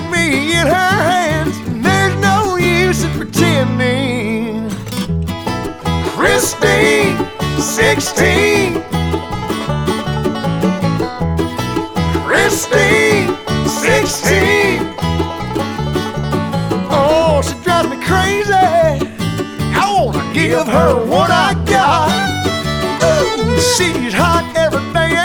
me in her hands, and there's no use in pretending. Christine, 16. Christine, 16. Oh, she drives me crazy. I wanna give her what I got. Ooh, she's hot every day